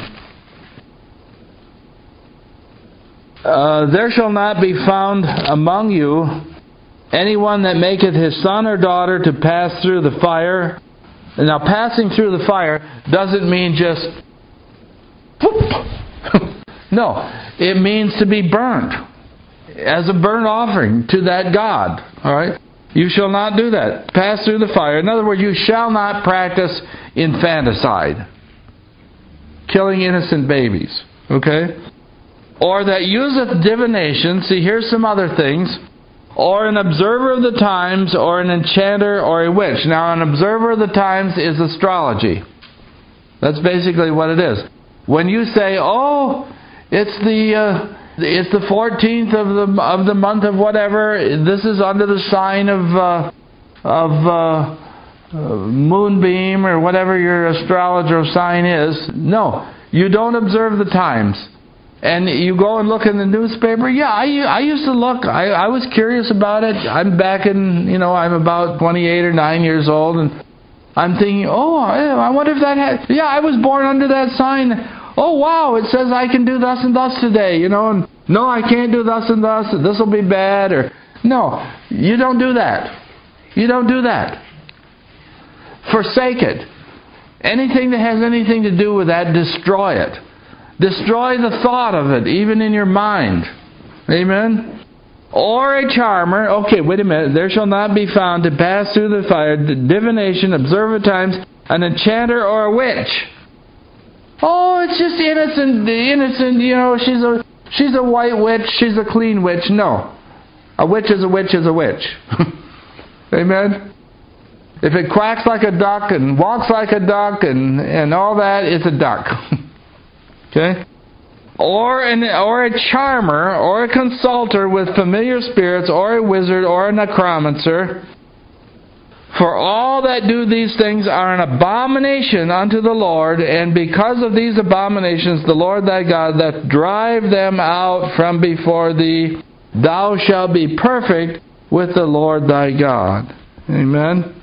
Uh, "There shall not be found among you anyone that maketh his son or daughter to pass through the fire." Now, passing through the fire doesn't mean just whoop. No, it means to be burnt as a burnt offering to that God. All right, you shall not do that. Pass through the fire. In other words, you shall not practice infanticide, killing innocent babies. Okay? "Or that useth divination." See, here's some other things. "Or an observer of the times, or an enchanter, or a witch." Now, an observer of the times is astrology. That's basically what it is. When you say, "Oh, it's the uh, it's the fourteenth of the of the month of whatever. This is under the sign of uh, of uh, uh, moonbeam," or whatever your astrologer sign is. No, you don't observe the times. And you go and look in the newspaper. Yeah, I, I used to look. I, I was curious about it. I'm back in, you know, I'm about twenty-eight or nine years old, and I'm thinking, oh, I wonder if that had. Yeah, I was born under that sign. oh wow, it says I can do thus and thus today, you know, and no, I can't do thus and thus, this will be bad, or no, you don't do that. You don't do that. Forsake it. Anything that has anything to do with that, destroy it. Destroy the thought of it, even in your mind. Amen? Or a charmer. Okay, wait a minute. There shall not be found to pass through the fire, divination, observe of times, an enchanter or a witch. Oh, it's just innocent, innocent, you know, she's a she's a white witch, she's a clean witch. No. A witch is a witch is a witch. Amen? If it quacks like a duck and walks like a duck and, and all that, it's a duck. Okay? Or an or a charmer or a consulter with familiar spirits or a wizard or a necromancer. For all that do these things are an abomination unto the Lord, and because of these abominations the Lord thy God doth drive them out from before thee. Thou shalt be perfect with the Lord thy God. Amen.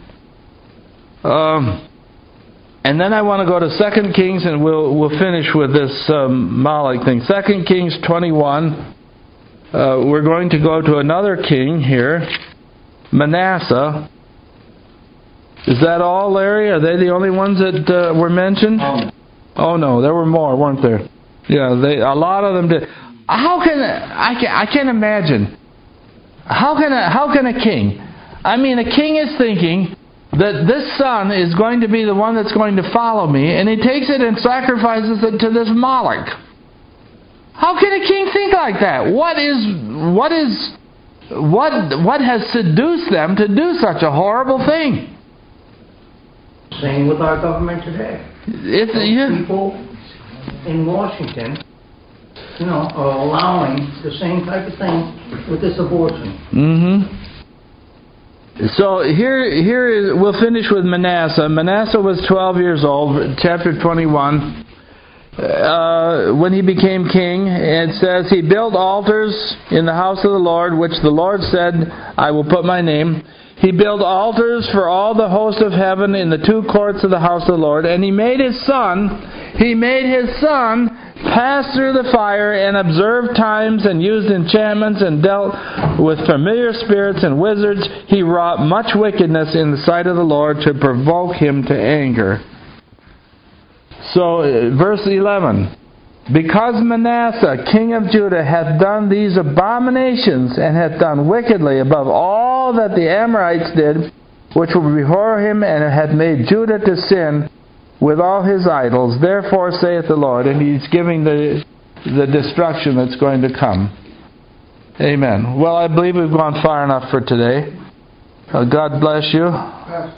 Um, and then I want to go to Second Kings, and we'll we'll finish with this um, Moloch thing. Second Kings twenty-one. Uh, we're going to go to another king here, Manasseh. Is that all, Larry? Are they the only ones that uh, were mentioned? Um, Oh no, there were more, weren't there? Yeah, they a lot of them did. How can I can I can't imagine? How can a, how can a king? I mean, a king is thinking that this son is going to be the one that's going to follow me, and he takes it and sacrifices it to this Moloch. How can a king think like that? What is what is what what has seduced them to do such a horrible thing? Same with our government today. It's Those yeah. people in Washington, you know, are allowing the same type of thing with this abortion. Mm-hmm. So here, here is, we'll finish with Manasseh. Manasseh was twelve years old, chapter twenty-one. Uh, when he became king, it says, he built altars in the house of the Lord, which the Lord said, I will put my name. He built altars for all the host of heaven in the two courts of the house of the Lord. And he made his son, he made his son pass through the fire and observed times and used enchantments and dealt with familiar spirits and wizards. He wrought much wickedness in the sight of the Lord to provoke him to anger. So, verse eleven. Because Manasseh, king of Judah, hath done these abominations, and hath done wickedly above all that the Amorites did, which were before him, and hath made Judah to sin with all his idols, therefore saith the Lord. And he's giving the, the destruction that's going to come. Amen. Well, I believe we've gone far enough for today. Uh, God bless you.